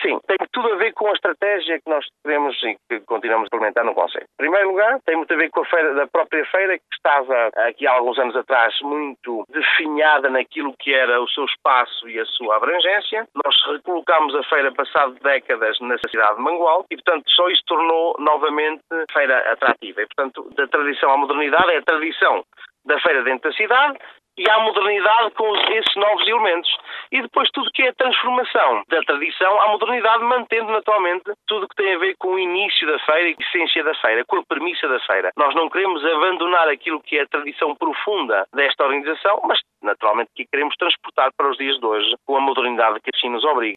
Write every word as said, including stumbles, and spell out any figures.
Sim, tem tudo a ver com a estratégia que nós queremos e que continuamos a implementar no Conselho. Em primeiro lugar, tem muito a ver com a feira, da própria feira, que estava aqui há alguns anos atrás muito definhada naquilo que era o seu espaço e a sua abrangência. Nós recolocámos a feira passado décadas na cidade de Mangualde e, portanto, só isso tornou novamente a feira atrativa. E, portanto, da tradição à modernidade é a tradição da feira dentro da cidade e à modernidade com esses novos elementos. E depois tudo que é a transformação da tradição à modernidade, mantendo naturalmente tudo o que tem a ver com o início da feira e a essência da feira, com a premissa da feira. Nós não queremos abandonar aquilo que é a tradição profunda desta organização, mas naturalmente que queremos transportar para os dias de hoje com a modernidade que assim nos obriga.